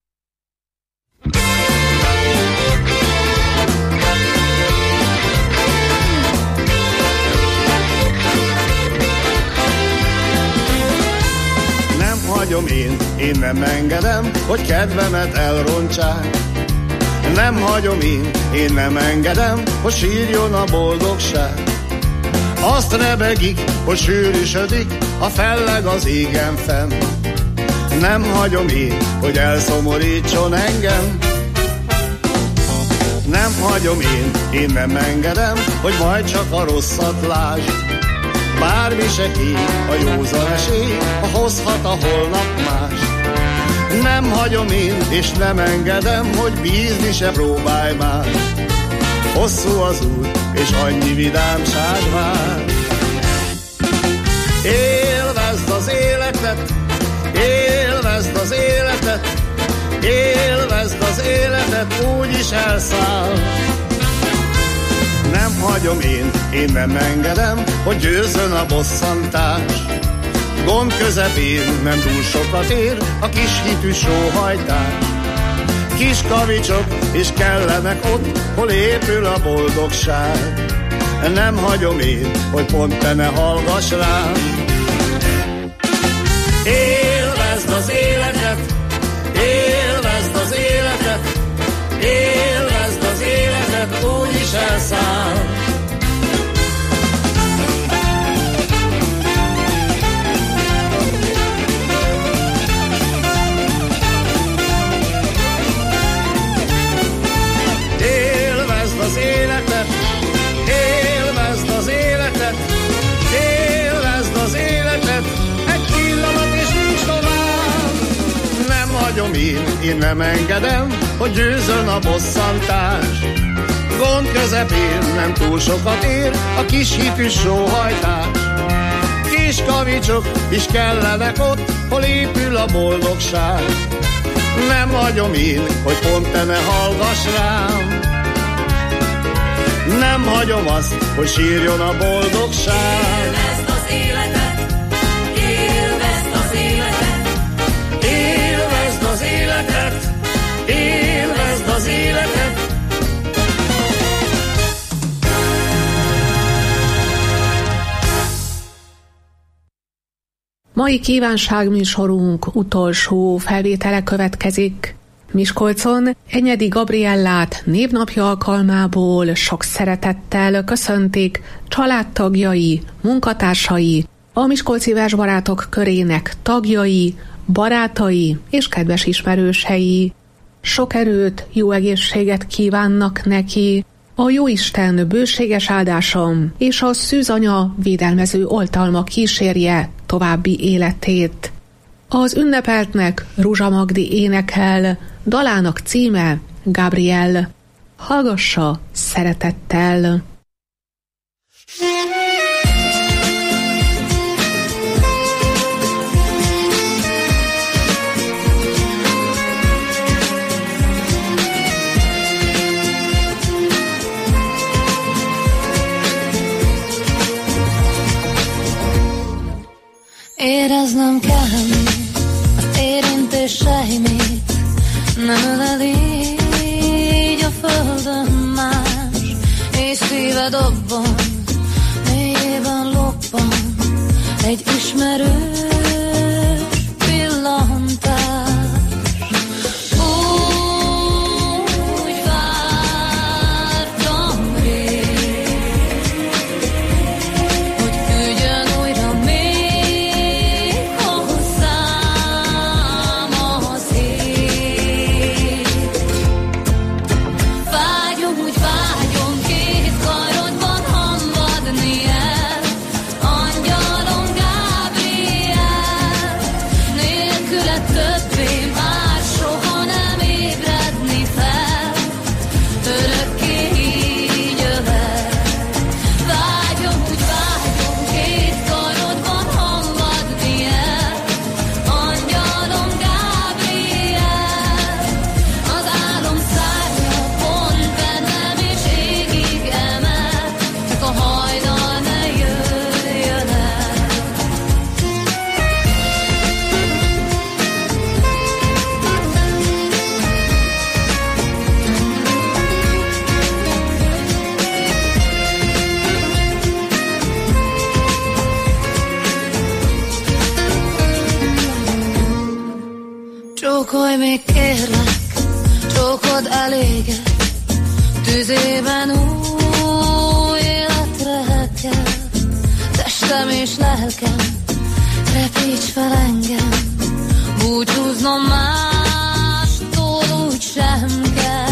Hagyom én nem engedem, hogy kedvemet elrontsák. Nem hagyom én nem engedem, hogy sírjon a boldogság. Azt rebegik, hogy sűrűsödik, a felleg az égen fenn. Nem hagyom hogy elszomorítson engem. Nem hagyom én nem engedem, hogy majd csak a rosszat lásd. Bármi se kín, a józan esély, ha hozhat a holnap más. Nem hagyom és nem engedem, hogy bízni se próbálj már. Hosszú az út, és annyi vidámság vár. Élvezd az életet, élvezd az életet, élvezd az életet, úgyis elszáll. Nem hagyom én nem engedem, hogy győzzön a bosszantás. Gond közepén nem túl sokat ér a kis hitű sóhajtás. Kis kavicsok is kellenek ott, hol épül a boldogság. Nem hagyom hogy pont te ne hallgass rám. Élvezd az életet, élvezd az életet, élvezd az életet, úgyis elszáll. Élvezd az életet, élvezd az életet, élvezd az életet, egy pillanat és nincs tovább. Nem hagyom én nem engedem, hogy győzön a bosszantás. Gond közepén nem túl sokat ér a kis hitű sóhajtás. Kis kavicsok is kellenek ott, hol épül a boldogság. Nem hagyom hogy pont te ne hallgass rám. Nem hagyom azt, hogy sírjon a boldogság. Élvezd az életet, élvezd az életet, élvezd az életet, élvezd az életet. Mai kívánságműsorunk utolsó felvétele következik. Miskolcon Enyedi Gabriellát névnapja alkalmából sok szeretettel köszöntik családtagjai, munkatársai, a Miskolci Versbarátok körének tagjai, barátai és kedves ismerősei. Sok erőt, jó egészséget kívánnak neki, a Jóisten bőséges áldásom és a szűzanya védelmező oltalma kísérje további életét. Az ünnepeltnek Ruzsa Magdi énekel, dalának címe Gabriel. Hallgassa szeretettel! Éreznem kell az érintéseimet, nem ölel így a földön más, és szíved abban, mélyében loppan egy ismerős pillantás. Úgy vártam rég, hogy még kérlek, csókod eléget, tüzében új életre kell. Testem és lelkem, repíts fel engem, búcsúznom mástól úgy sem kell.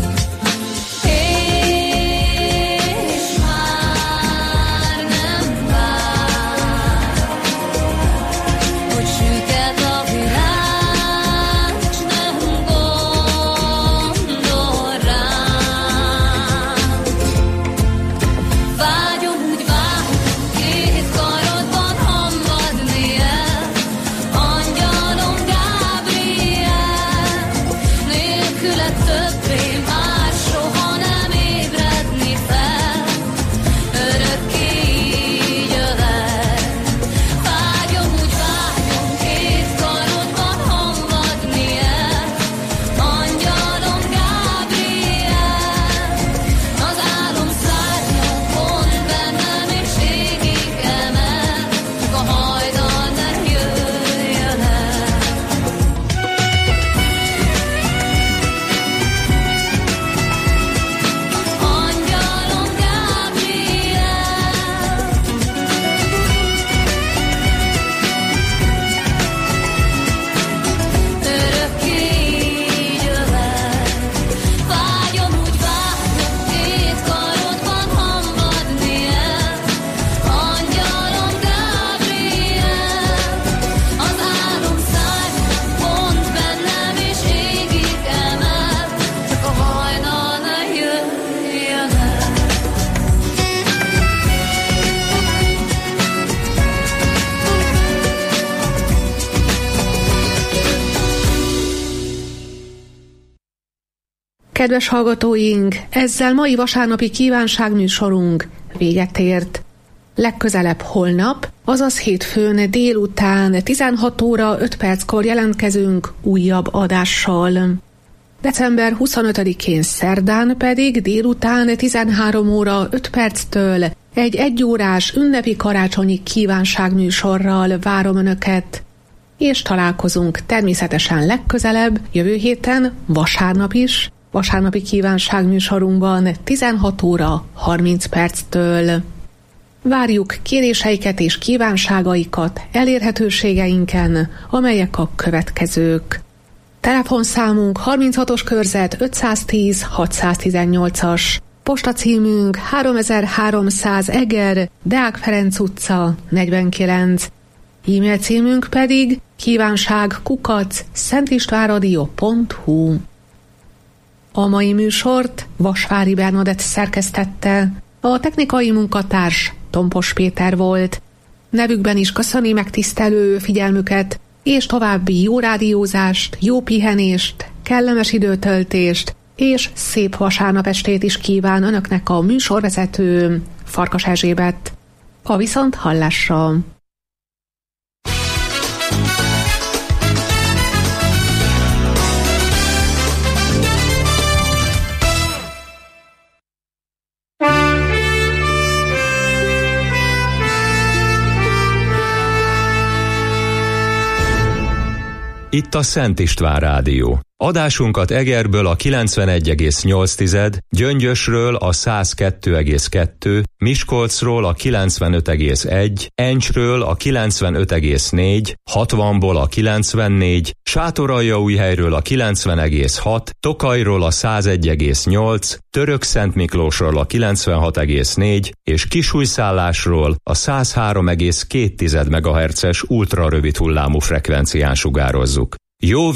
Kedves hallgatóink, ezzel mai vasárnapi kívánságműsorunk véget ért. Legközelebb holnap, azaz hétfőn délután 16 óra 5 perckor jelentkezünk újabb adással. December 25-én szerdán pedig délután 13 óra 5 perctől egy 1 órás ünnepi karácsonyi kívánságműsorral várom Önöket. És találkozunk természetesen legközelebb, jövő héten, vasárnap is, vasárnapi kívánságműsorunkban 16 óra 30 perctől. Várjuk kéréseiket és kívánságaikat elérhetőségeinken, amelyek a következők. Telefonszámunk 36-os körzet 510 618-as, postacímünk 3300 Eger, Deák Ferenc utca 49, e-mail címünk pedig kívánság@szentistvánradio.hu. A mai műsort Vasvári Bernadett szerkesztette, a technikai munkatárs Tompos Péter volt. Nevükben is köszöni megtisztelő figyelmüket, és további jó rádiózást, jó pihenést, kellemes időtöltést, és szép vasárnap estét is kíván Önöknek a műsorvezető Farkas Erzsébet. A viszonthallásra! Itt a Szent István Rádió. Adásunkat Egerből a 91,8, Gyöngyösről a 102,2, Miskolcról a 95,1, Encsről a 95,4, 60-ból a 94, Sátoraljaújhelyről a 90,6, Tokajról a 101,8, Törökszentmiklósról a 96,4 és Kisújszállásról a 103,2 MHz-es ultrarövid hullámú frekvencián sugározzuk. Jó